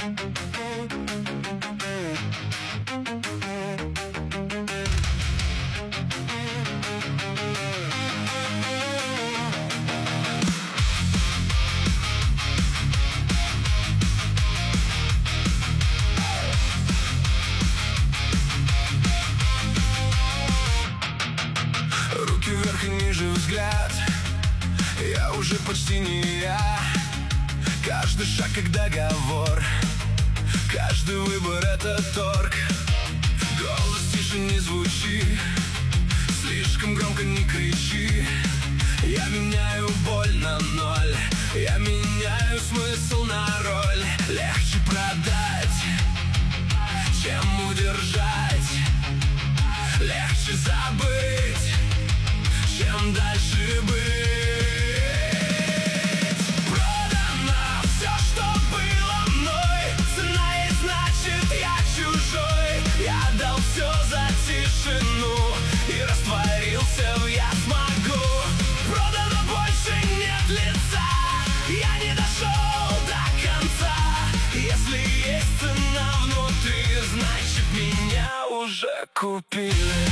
Руки вверх и ниже взгляд, я уже почти не я. Каждый шаг как договор, каждый выбор это торг. Голос тише не звучи, слишком громко не кричи. Я меняю боль на ноль, я меняю смысл на роль. Легче продать, чем удержать. Легче забыть, чем дальше быть. Продано все, что было мной. Цена и значит я чужой. Я дал все за тишину и растворился в «я смогу». Продано, больше нет лица, я не дошел до конца. Если есть цена внутри, значит меня уже купили.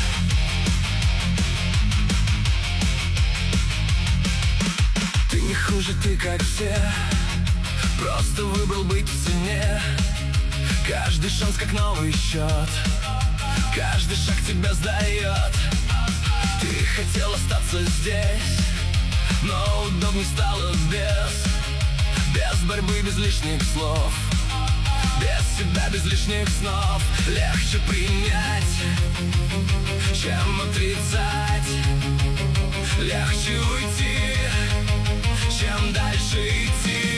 Ты не хуже, ты как все, просто выбрал быть в цене. Каждый шанс как новый счет, каждый шаг тебя сдает. Ты хотел остаться здесь, но удобней стало без борьбы, без лишних слов, без себя, без лишних снов. Легче принять, чем отрицать. Легче уйти, чем дальше идти.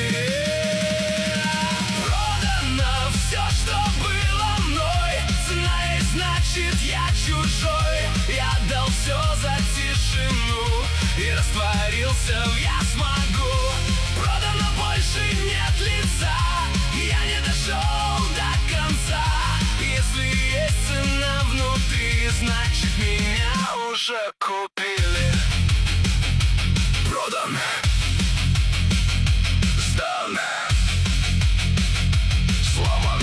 Продано все, что было мной. Цена и значит я чужой. Я дал все за тишину и растворился в «я смогу». Продано, больше нет лица, я не дошел до конца. Если есть цена внутри, значит меня уже купили. Продан, сдан, сломан,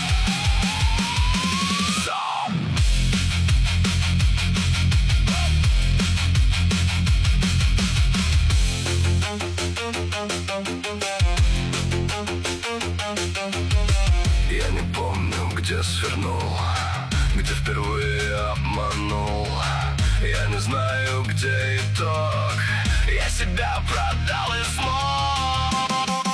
сам. Я не помню, где свернул, где впервые обманул. Я не знаю, где итог. Я себя продал и смог.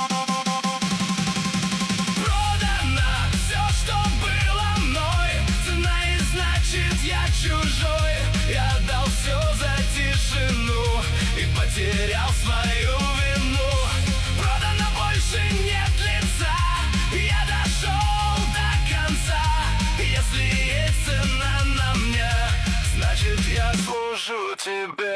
Продано все, что было мной. Цена и значит я чужой. Я дал все за тишину и потерял свою вину. Продано, больше нет лица, я дошел до конца. Если есть цена на мне, значит я служу тебе.